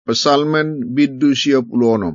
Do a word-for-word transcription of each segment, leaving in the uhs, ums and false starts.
Pesalmen biddu siya pulonom.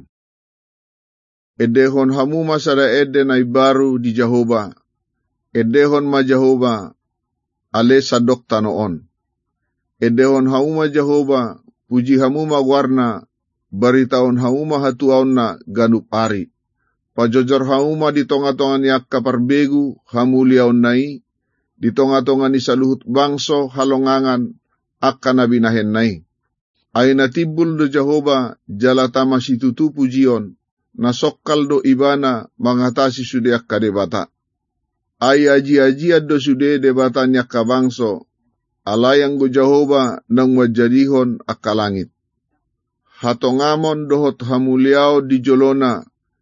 Edehon hamuma sada ede na ibaru di Jehovah. Edehon ma Jehovah ale sadok tanoon. Edehon hamuma Jehovah puji hamuma warna baritaon hamuma hatuaon na ganup ari. Pajojor hamuma di tonga-tonga ni akka parbegu hamuliaon nai. Di tonga-tonga ni saluhut bangso halongangan akka nabinahen nai. Ay natibul do Jehovah jalatama situtu pujion. Nasokkal do ibana mangatasi sude akka debata. Ay aji-ajiad do sude debata nyaka bangso. Alayang go Jehovah nang majadihon akka langit. Hatongamon dohot hamuliao di jolona.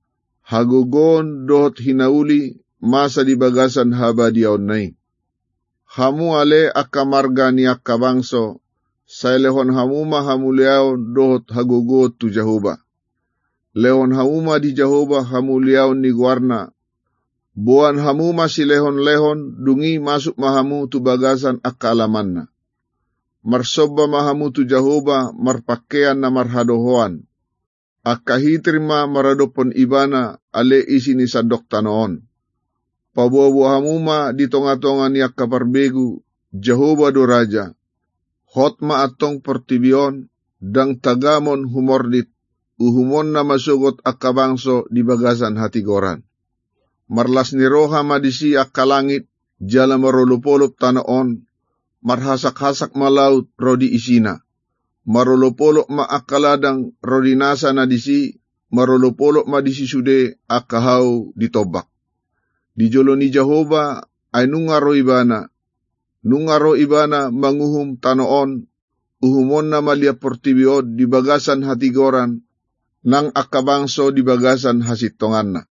Hagogon dohot hinauli masa di bagasan habadiaon nai. Hamu ale akka marga ni akka bangso. Sailehon hamuma hamuliao dohot hagogot tu Jehovah. Lehon hamuma di Jehovah hamuliaon ni guarna. Buan hamuma si lehon-lehon dungi masuk mahamu tu bagasan akka alamanna. Marsoba mahamu tu Jehovah marpakean na marhadohoan. Akka hitrima maradopon ibana ale isi ni sadok tanoon. Pabuabu hamuma di tonga-tonga ni akka parbegu Jehovah do Raja. Hotma atong pertibion dang tagamon humordit. Uhumon na masugot akka bangso di bagasan hatigoran. Marlas ni roha madisi akka langit, jala marolopolop tanaon, marhasak-hasak malaut rodi isina. Marolopolop ma akka ladang rodi nasa na disi, marolopolop madisi sude akka hau ditobak. Di jolo ni Jehovah ay nungaro ibana, nungaro ibana manguhum tanaon, uhumon na malia portibiod di bagasan hatigoran, nang akabangso di bagasan hasitongan na.